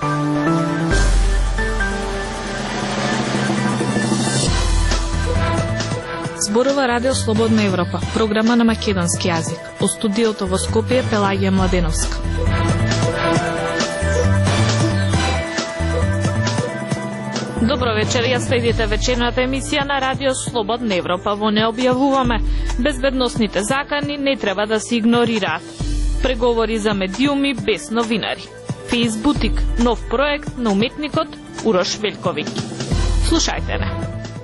Зборува Радио Слободна Европа, програма на македонски јазик. Од студиото во Скопје Пелагија Младеновска. Добро вечер, ја следите вечерната емисија на Радио Слободна Европа. Во не објавуваме безбедносните закани не треба да се игнорираат. Преговори за медиуми без новинари. Фейсбутик, нов проект на уметникот Урош Велковиќ. Слушајте не.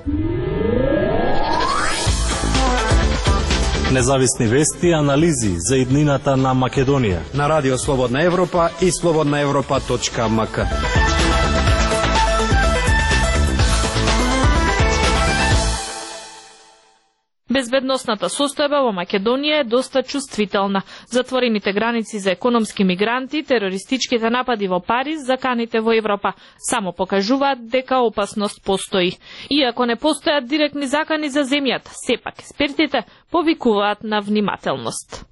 Независни вести и анализи за иднината на Македонија на Радио Слободна Европа и slobodnaevropa.mk. Безбедносната состојба во Македонија е доста чувствителна. Затворените граници за економски мигранти, терористичките напади во Париз, заканите во Европа само покажуваат дека опасност постои. Иако не постојат директни закани за земјата, сепак експертите повикуваат на внимателност.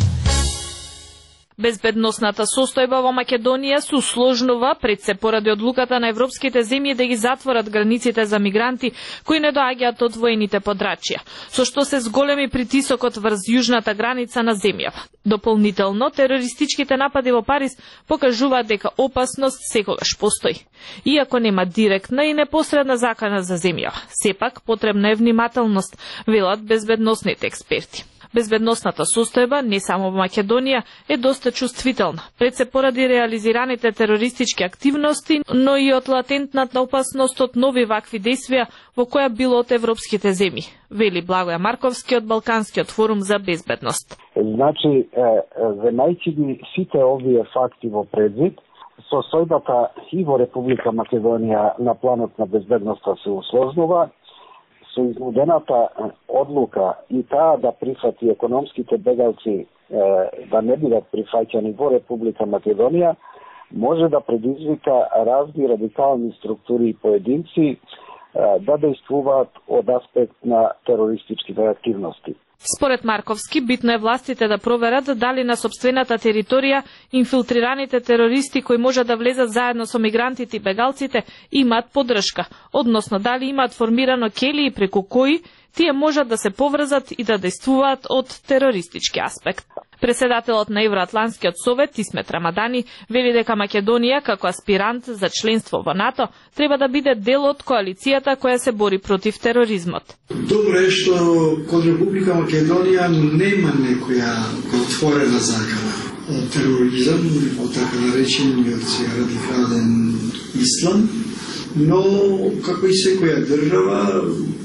Безбедносната состојба во Македонија се усложнува пред се поради одлуката на европските земји да ги затворат границите за мигранти кои не доаѓаат од воените подрачја, со што се зголеми притисокот врз јужната граница на земјава. Дополнително, терористичките напади во Париз покажуваат дека опасност секогаш постои. Иако нема директна и непосредна закана за земјава, сепак потребна е внимателност, велат безбедносните експерти. Безбедносната состојба не само во Македонија е доста чувствителна, пред се поради реализираните терористички активности, но и од латентната опасност од нови вакви действија во која било од европските земји, вели Благоја Марковски од Балканскиот форум за безбедност. Значи, земајќи ги сите овие факти во предвид, состојбата и во Република Македонија на планот на безбедноста се усложнува, со изнудената одлука и таа да прифати економските бегалци да не бидат прифаќани во Република Македонија, може да предизвика разни радикални структури и поединци да действуваат од аспект на терористичките активности. Според Марковски, битно е властите да проверат дали на сопствената територија инфилтрираните терористи кои може да влезат заедно со мигрантите и бегалците имаат поддршка, односно дали имаат формирано келии преку кои тие можат да се поврзат и да действуваат од терористички аспект. Председателот на Евроатланскиот совет Исмет Рамадани вели дека Македонија како аспирант за членство во НАТО треба да биде дел од коалицијата која се бори против тероризмот. Добро е што код Република Македонија нема некоја отворена закана од тероризам, од така наречениот радикален ислам, но како и секоја држава,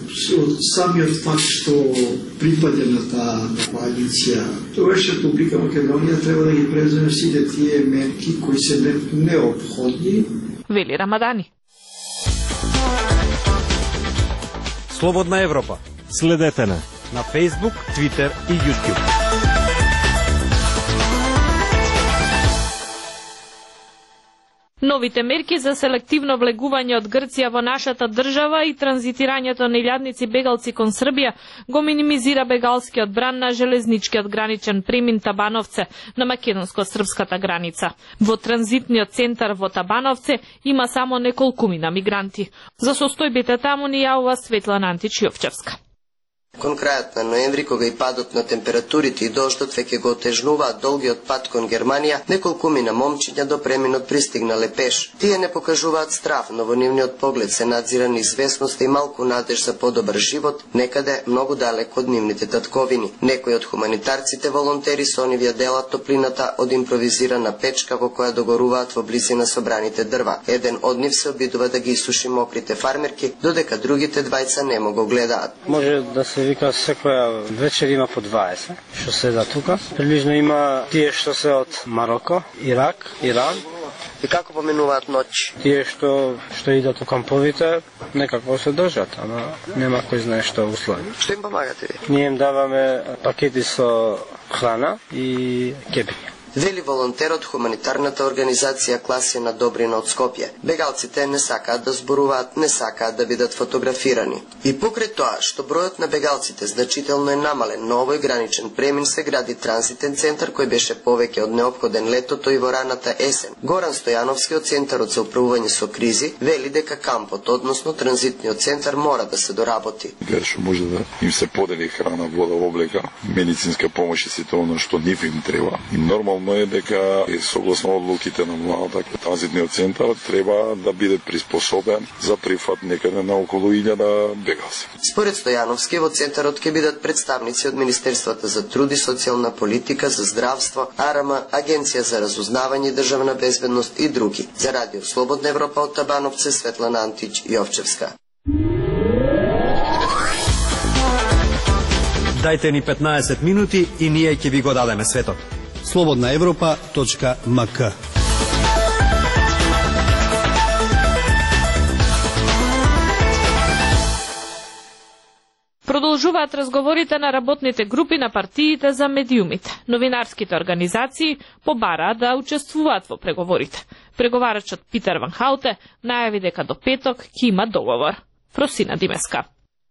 самиот факт што припаѓа на таа коалиција, тогаш Република Македонија треба да ги преземе сите тие мерки кои се неопходни, вели Рамадани. Слободна Европа. Следете на Facebook, Twitter и YouTube. Новите мерки за селективно влегување од Грција во нашата држава и транзитирањето на илјадници бегалци кон Србија го минимизира бегалскиот бран на железничкиот граничен премин Табановце на македонско-српската граница. Во транзитниот центар во Табановце има само неколкумина мигранти. За состојбите таму ни јавува Светлана Антич-Јовчевска. Кон крајот на ноември, кога и падот на температурите и дождот веќе го отежнуваат долгиот пат кон Германија, неколкумина момчиња до преминот пристигнале пеш. Тие не покажуваат страв, но во нивниот поглед се надзира неизвестност и малку надеж за подобар живот, некаде многу далеко од нивните татковини. Некои од хуманитарците волонтери со онивија делат топлината од импровизирана печка во која догоруваат во близина собраните дрва. Еден од нив се обидува да ги исуши мокрите фармерки, додека другите двајца немо го гледаат. Може да се вика секоја вечер има по 20 што седа тука. Прилично има тие што се од Мароко, Ирак, Иран. И како поменуваат ноќ? Тие што идат у камповите, некако се држат, ама нема кој знае што услови. Што им помагате ви? Ние им даваме пакети со храна и кепиња. Вели волонтер од хуманитарната организација Класена Добрина од Скопје. Бегалците не сакаат да зборуваат, не сакаат да бидат фотографирани. И покрај тоа што бројот на бегалците значително е намален, на овој граничен премин се гради транзитен центар кој беше повеќе од неопходен летото и во раната есен. Горан Стојановски од Центарот за управување со кризи вели дека кампот, односно транзитниот центар, мора да се доработи. Што може да им се подели храна, вода, облека, медицинска помош и сето оно што нив им треба. И нормално е дека согласно одлуките на владата, транзитниот центар треба да биде приспособен за прифат некаде на околу 1000 бегалци. Според Стојановски, во центарот ќе бидат представници од Министерствата за труд и социјална политика, за здравство, АРМ, Агенција за разузнавање и државна безбедност и други. За Радио Слободна Европа од Табановце, Светлана Антич, Јовчевска. Дајте ни 15 минути и ние ќе ви го дадеме светот. slobodnaevropa.mk. Продолжуваат разговорите на работните групи на партиите за медиумите. Новинарските организации побараат да учествуваат во преговорите. Преговарачот Питер Ван Хауте најави дека до петок ќе има договор. Фросина Димеска.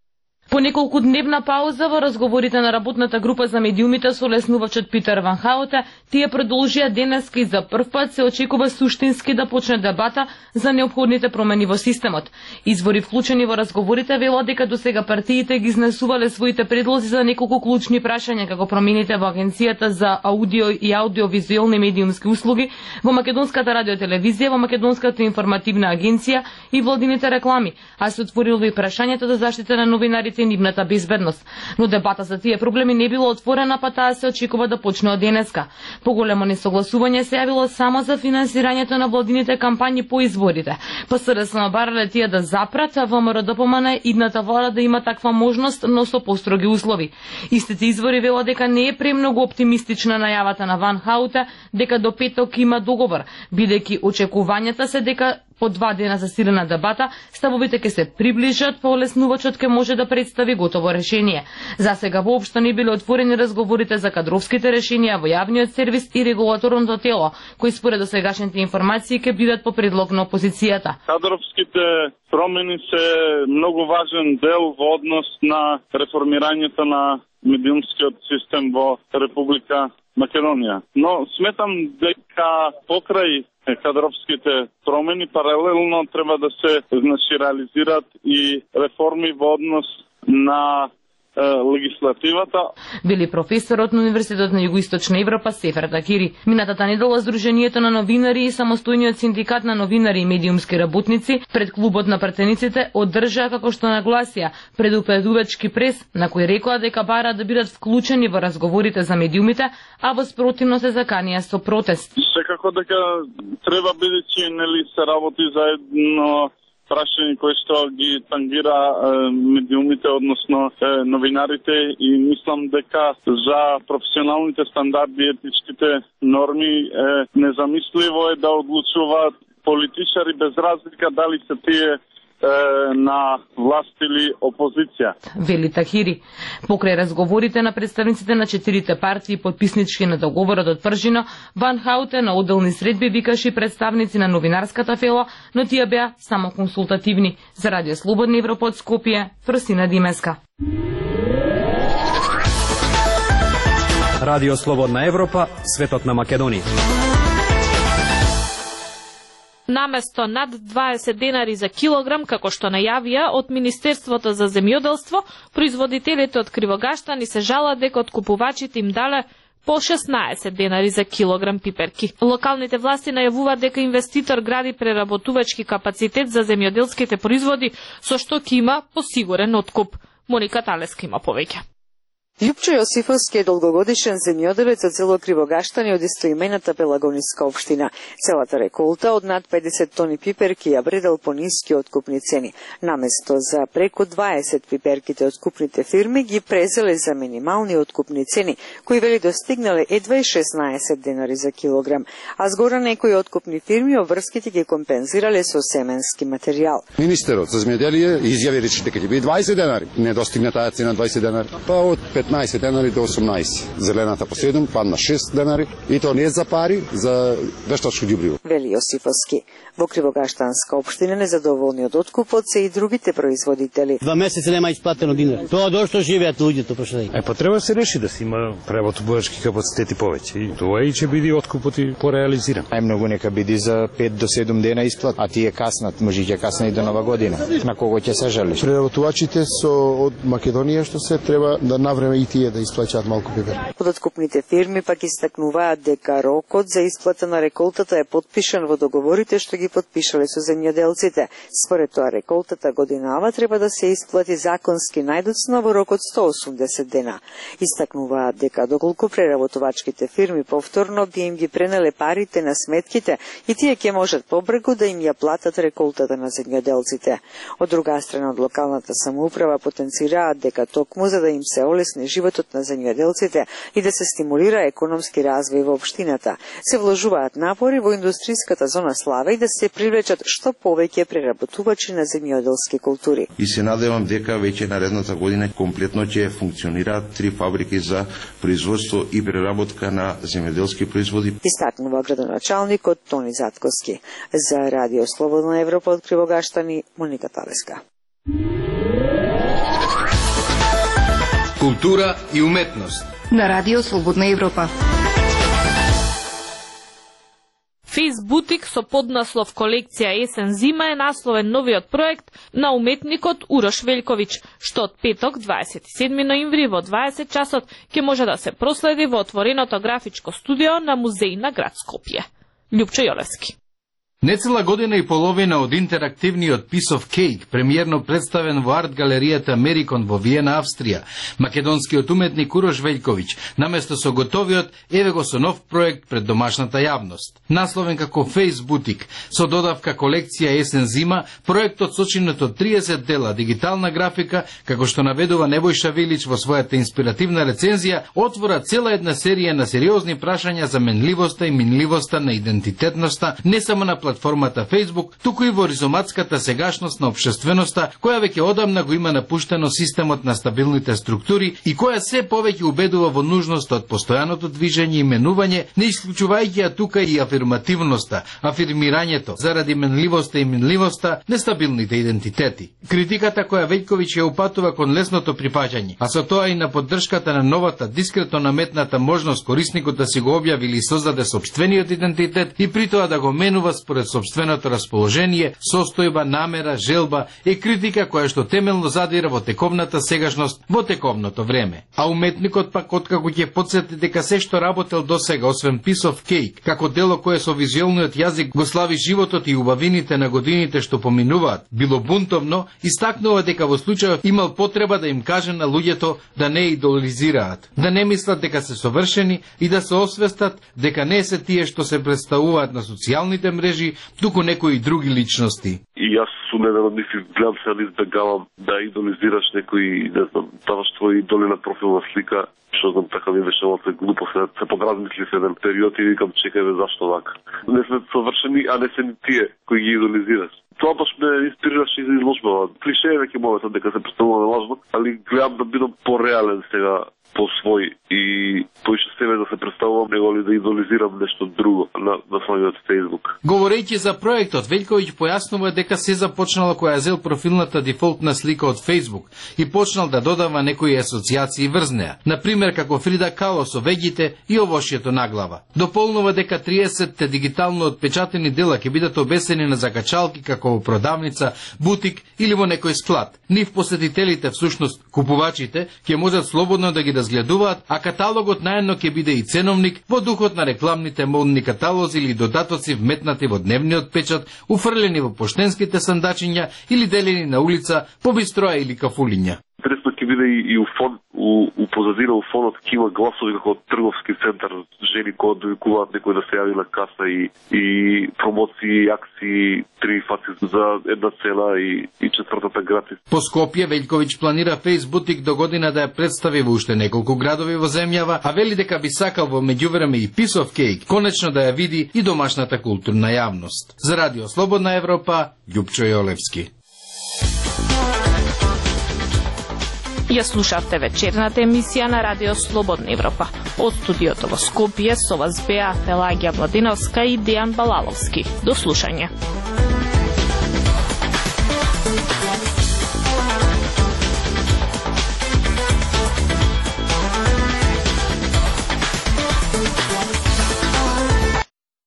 По неколку дневна пауза во разговорите на работната група за медиумите со леснувачот Питер Ван Хауте, тие продолжија денеска и за прв пат се очекува суштински да почне дебата за неопходните промени во системот. Извори вклучени во разговорите велат дека досега партиите ги изнесувале своите предлози за неколку клучни прашања, како промените во Агенцијата за аудио и аудиовизуелни медиумски услуги, во Македонската радиотелевизија, во Македонската информативна агенција и владините реклами, а се отворило и прашањето за заштита на новинарите и нивната безбедност. Но дебата за тие проблеми не било отворена, па таа се очекува да почне од денеска. Поголемо несогласување се јавило само за финансирањето на владините кампањи по изборите. ПСРС набарале тие да запрат, а ВМРО ДПМН идната влада да има таква можност, но со построги услови. Истите извори велат дека не е премногу оптимистична најавата на Ван Хауте дека до петок има договор, бидејќи очекувањата се дека по 2 дена засилена дебата, ставовите ќе се приближат, па леснувачот ќе може да представи готово решение. За сега воопшто не биле отворени разговорите за кадровските решенија во јавниот сервис и регулаторното тело, кои според досегашните информации ќе бидат по предлог на опозицијата. Кадровските промени се многу важен дел во однос на реформирањето на медиумскиот систем во Република Македонија. Но сметам дека покрај кадровските промени паралелно треба да се реализират и реформи во однос на легислативата. Били професорот на Универзитетот на Југоисточна Европа Сефер Такири. Минатата недела Сдруженијето на новинари и самостојниот синдикат на новинари и медиумски работници пред клубот на пратениците одржаа, како што нагласија, предупредувачки прес на кој рекоа дека бараат да бидат вклучени во разговорите за медиумите, а во спротивно се заканија со протест. Секако дека треба, бидејќи нели се работи заедно прашање кои што ги тангира медиумите, односно новинарите, и мислам дека за професионалните стандарди и етичките норми незамисливо е да одлучуваат политичари без разлика дали се тие на власт или опозиција. Вели Тахири. Покрај разговорите на представниците на 4 партии подписнички на договорот од Пржино, Ван Хауте на одделни средби викаше представници на новинарската фела, но тие беа само консултативни. За Радио Слободна Европа од Скопје, Фросина Димеска. Радио Слободна Европа, светот на Македонија. Наместо над 20 денари за килограм, како што најавија од Министерството за земјоделство, производителите од Кривогаштани се жалат дека откупувачите им дале по 16 денари за килограм пиперки. Локалните власти најавуваат дека инвеститор гради преработувачки капацитет за земјоделските производи, со што ќе има посигурен откуп. Моника Талеска има повеќе. Љупчо Јосифовски е долгогодишен земјоделец од село Кривогаштани од истоимената Пелагониска општина. Целата реколта од над 50 тони пиперки ја бредел по ниски откупни цени. Наместо за преку 20 пиперките откупните фирми ги презеле за минимални откупни цени, кои вели достигнале едва и 16 денари за килограм, а згора некои откупни фирми обврските ги компензирале со семенски материјал. Министерот за земјоделие изјави речи дека ќе биде 20 денари. Не достигна таа цена 20 денари. Па од 15 денари до 18. Зелената по 7 падна 6 денари и то не за пари, за вештачко ѓубриво. Вели Јосифовски. Во Кривогаштанска општина незадоволни од откупот се и другите производители. 2 месеци нема исплатено динар. Тоа дошто живеат луѓето, пошли. Па треба да се реши да се има преработувачки капацитети повеќе. И тоа и ќе биде откупот и пореализиран. Најмногу нека биде за 5 до 7 дена исплат, а тие каснат, може ќе касна и до Нова година. На кого ќе се жали? Преработувачите со од Македонија што се треба да навреме и тие да исплаќаат малку пипер. Подоткупните фирми пак истакнуваат дека рокот за исплата на реколтата е потпишан во договорите што ги потпишале со земјоделците. Според тоа реколтата годинава треба да се исплати законски најдоцна во рок од 180 дена. Истакнуваат дека доколку преработувачките фирми повторно би им ги пренеле парите на сметките и тие ќе можат побрзо да им ја платат реколтата на земјоделците. Од друга страна од локалната самоуправа потенцираат дека токму за да им се олесни животот на земјоделците и да се стимулира економски развој во општината, се вложуваат напори во индустријската зона Славе и да се привлечат што повеќе преработувачи на земјоделски култури. И се надевам дека веќе наредната година комплетно ќе функционираат 3 фабрики за производство и преработка на земјоделски производи. Истакнува градоначалникот Тони Затковски. За Радио Слободна Европа од Кривогаштани, Моника Талеска. Култура и уметност на Радио Слободна Европа. Фейсбутик со поднаслов колекција Есен-зима е насловен новиот проект на уметникот Урош Велјковиќ, што од петок 27 ноември во 20 часот ќе може да се проследи во отвореното графичко студио на Музеј на град Скопје. Љупчо Јолевски. Нецела година и половина од интерактивниот Piece of Cake, премиерно представен во арт галеријата Мерикон во Виена, Австрија, македонскиот уметник Урош Велјковиќ, наместо со готовиот, еве го со нов проект пред домашната јавност. Насловен како Фейсбутик, со додавка колекција Есен-зима, проектот сочинет од 30 дела дигитална графика, како што наведува Небојша Вилич во својата инспиративна рецензија, отвора цела една серија на сериозни прашања за менливоста и минливоста на идентитетноста, не само на платформата Facebook, туку и во ризоматската сегашност на општественоста, која веќе одамна го има напуштено системот на стабилните структури и која се повеќе убедува во нужноста од постојаното движење и менување, не исклучувајќи ја тука и афирмативноста, афирмирањето, заради менливоста и минливоста, нестабилните идентитети. Критиката која Велјковиќ ја упатува кон лесното припаѓање, а со тоа и на поддршката на новата дискретно наметната можност корисникот да си го објави или создаде сопствениот идентитет и при тоа да го менува според сопственото расположение, состојба, намера, желба е критика која што темелно задира во тековната сегашност, во тековното време. А уметникот пак откако ќе потсети дека се што работел досега, освен Piece of Cake, како дело кое со визуелниот јазик го слави животот и убавините на годините што поминуваат, било бунтовно, истакнува дека во случајот имал потреба да им каже на луѓето да не идолизираат, да не мислат дека се совршени и да се освестат дека не се тие што се представуваат на социјалните мрежи, туку некои други личности. И јас сум еден од нив и гледам се да избегавам да идолизираш некој, не знам, даваш твој идоли на профилна слика, што знам, така ми беше малце глупо, се подразмисли се еден период и викам, чекај бе, зашто вака? Не сме совршени, а не се ни тие кои ги идолизираш. Тоа баш ме инспирираше и за изложбава. Клише е веќе моментот дека се представува неважно, али гледам да бидам пореален сега, по свој и поише себе да се представувам, него ли да идолизирам нешто друго на самиот Facebook. Говорејќи за проектот, Велјковиќ појаснува дека се започнало која зел профилната дефолтна слика од Facebook и почнал да додава некои асоциации врз неа, например како Фрида Кало со вегите и овошјето наглава. Дополнува дека 30 дигитално отпечатени дела ќе бидат обесени на закачалки како во продавница, бутик или во некој склад. Нив посетителите, всушност купувачите, ќе можат слободно да ги разгледуваат, а каталогот наедно ќе биде и ценовник во духот на рекламните модни каталози или додатоци вметнати во дневниот печат, уфрлени во поштенските сандачиња или делени на улица по бистроа или кафулиња. Интересно ќе биде и у фон, у позадина у фонот ќе има гласови како од трговски центар, жени кои довикуваат некој да се јави на каса и промоции, акции, 3 фаци за една цена и четвртата гратис. По Скопје Велјковиќ планира Фейсбутик до година да ја представи во уште неколку градови во земјава, а вели дека би сакал во меѓувреме и Piece of Cake конечно да ја види и домашната културна јавност. За Радио Слободна Европа, Љупчо Јолевски. Ја слушавте вечерната емисија на Радио Слободна Европа. Од студиото во Скопје со вас беа Пелагија Младиновска и Дејан Балаловски. До слушање.